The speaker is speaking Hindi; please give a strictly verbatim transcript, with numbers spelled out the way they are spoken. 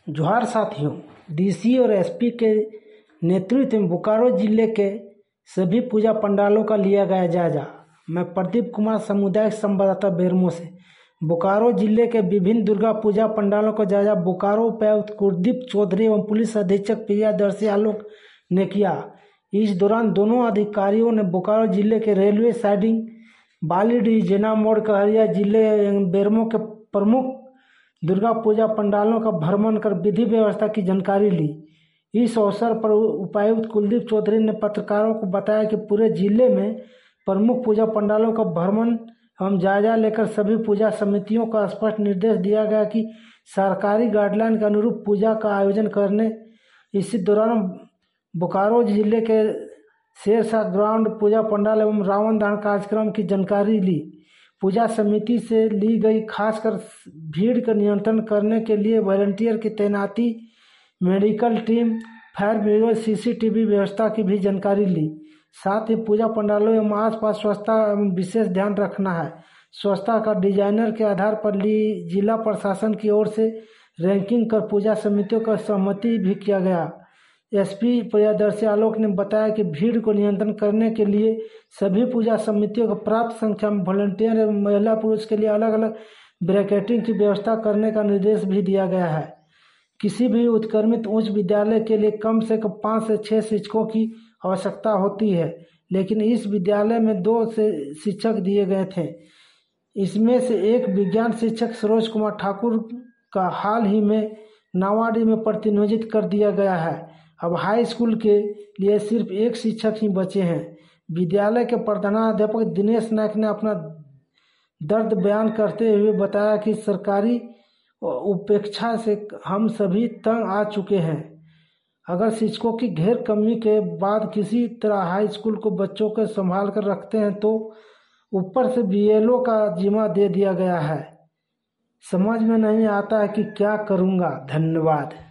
जोहार साथियों, डीसी और एसपी के नेतृत्व में बोकारो जिले के सभी पूजा पंडालों का लिया गया जायजा। मैं प्रदीप कुमार, सामुदायिक संवाददाता बेरमो से बोकारो जिले के विभिन्न दुर्गा पूजा पंडालों का जायजा बोकारो उपायुक्त कुलदीप चौधरी एवं पुलिस अधीक्षक प्रियदर्शी आलोक ने किया। इस दौरान दोनों अधिकारियों ने बोकारो जिले के रेलवे साइडिंग, बालीडीह, जेना मोड़, कहरिया जिले बेरमो के प्रमुख दुर्गा पूजा पंडालों का भ्रमण कर विधि व्यवस्था की जानकारी ली। इस अवसर पर उपायुक्त कुलदीप चौधरी ने पत्रकारों को बताया कि पूरे जिले में प्रमुख पूजा पंडालों का भ्रमण एवं जायजा लेकर सभी पूजा समितियों को स्पष्ट निर्देश दिया गया कि सरकारी गाइडलाइन के अनुरूप पूजा का आयोजन करने। इसी दौरान बोकारो जिले के शेरशाह ग्राउंड पूजा पंडाल एवं रावण दहन कार्यक्रम की जानकारी ली। पूजा समिति से ली गई खासकर भीड़ का नियंत्रण करने के लिए वॉलंटियर की तैनाती, medical team, fire brigade, CCTV व्यवस्था की भी जानकारी ली। साथ ही पूजा पंडालों एवं आसपास स्वच्छता एवं विशेष ध्यान रखना है। स्वच्छता का डिजाइनर के आधार पर ली जिला प्रशासन की ओर से रैंकिंग कर पूजा समितियों का सहमति भी किया गया। एसपी प्रियदर्शी आलोक ने बताया कि भीड़ को नियंत्रण करने के लिए सभी पूजा समितियों को पर्याप्त संख्या में वॉलंटियर एवं महिला पुरुष के लिए अलग अलग ब्रैकेटिंग की व्यवस्था करने का निर्देश भी दिया गया है। किसी भी उत्क्रमित उच्च विद्यालय के लिए कम से कम पाँच से छः शिक्षकों की आवश्यकता होती है, लेकिन इस विद्यालय में दो से शिक्षक दिए गए थे। इसमें से एक विज्ञान शिक्षक सरोज कुमार ठाकुर का हाल ही में नावाडी में प्रतिनियोजित कर दिया गया है। अब हाई स्कूल के लिए सिर्फ एक शिक्षक ही बचे हैं। विद्यालय के प्रधानाध्यापक दिनेश नायक ने अपना दर्द बयान करते हुए बताया कि सरकारी उपेक्षा से हम सभी तंग आ चुके हैं। अगर शिक्षकों की घेर कमी के बाद किसी तरह हाई स्कूल को बच्चों को संभाल कर रखते हैं तो ऊपर से बीएलओ का जिम्मा दे दिया गया है। समझ में नहीं आता है कि क्या करूँगा। धन्यवाद।